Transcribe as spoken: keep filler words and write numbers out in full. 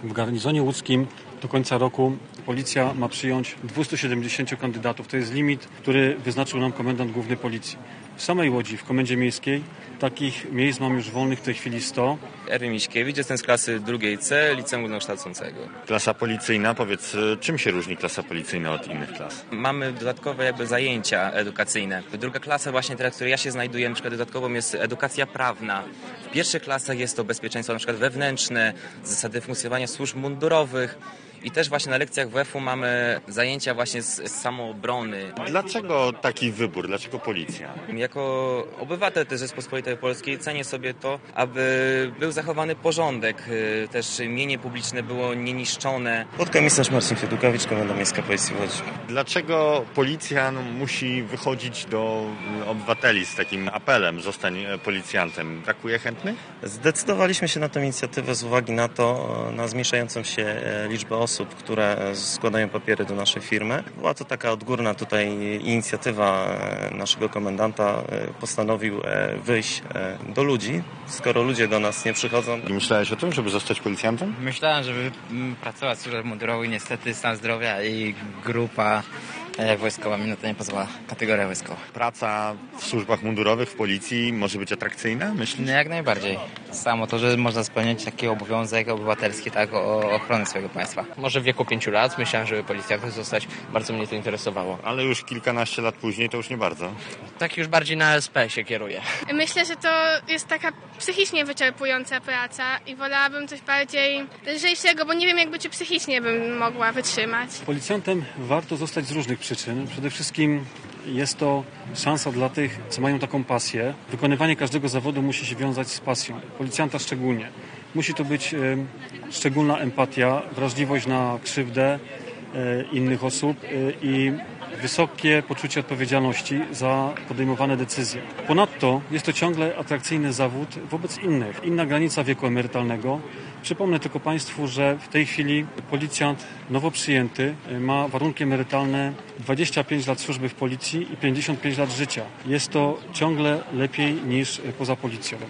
W garnizonie łódzkim do końca roku policja ma przyjąć dwieście siedemdziesiąt kandydatów. To jest limit, który wyznaczył nam komendant główny policji. W samej Łodzi, w Komendzie Miejskiej, takich miejsc mam już wolnych w tej chwili sto. Erwin Miśkiewicz, jestem z klasy drugiej C, Liceum Ogólnokształcącego. Klasa policyjna, powiedz, czym się różni klasa policyjna od innych klas? Mamy dodatkowe jakby zajęcia edukacyjne. Druga klasa właśnie, w której ja się znajduję, na przykład dodatkową jest edukacja prawna. W pierwszych klasach jest to bezpieczeństwo na przykład wewnętrzne, zasady funkcjonowania służb mundurowych. I też właśnie na lekcjach W F-u mamy zajęcia właśnie z, z samoobrony. Dlaczego taki wybór? Dlaczego policja? Jako obywatel też Rzeczpospolitej Polskiej cenię sobie to, aby był zachowany porządek. Też mienie publiczne było nieniszczone. Podkomisarz Marcin Fiedukowicz, Komenda Miejska Policji w Łodzi. Dlaczego policja no, musi wychodzić do obywateli z takim apelem, zostań policjantem? Brakuje chętnych? Zdecydowaliśmy się na tę inicjatywę z uwagi na to, na zmniejszającą się liczbę osób, osób, które składają papiery do naszej firmy. Była to taka odgórna tutaj inicjatywa naszego komendanta. Postanowił wyjść do ludzi, skoro ludzie do nas nie przychodzą. I myślałeś o tym, żeby zostać policjantem? Myślałem, żeby pracować w służbie mundurowej. Niestety stan zdrowia i grupa wojskowa mi na to nie pozwala. Kategoria wojskowa. Praca w służbach mundurowych, w policji może być atrakcyjna, myślisz? No jak najbardziej. Samo to, że można spełniać taki obowiązek obywatelski, tak, o ochronę swojego państwa. Może w wieku pięciu lat myślałem, żeby policjantem zostać. Bardzo mnie to interesowało. Ale już kilkanaście lat później to już nie bardzo. Tak już bardziej na S P się kieruję. Myślę, że to jest taka psychicznie wyczerpująca praca i wolałabym coś bardziej lżejszego, bo nie wiem jakby czy psychicznie bym mogła wytrzymać. Policjantem warto zostać z różnych przyczyn. Przede wszystkim jest to szansa dla tych, co mają taką pasję. Wykonywanie każdego zawodu musi się wiązać z pasją. Policjanta szczególnie. Musi to być e, szczególna empatia, wrażliwość na krzywdę e, innych osób e, i wysokie poczucie odpowiedzialności za podejmowane decyzje. Ponadto jest to ciągle atrakcyjny zawód wobec innych. Inna granica wieku emerytalnego. Przypomnę tylko Państwu, że w tej chwili policjant nowo przyjęty ma warunki emerytalne dwadzieścia pięć lat służby w policji i pięćdziesiąt pięć lat życia. Jest to ciągle lepiej niż poza policją.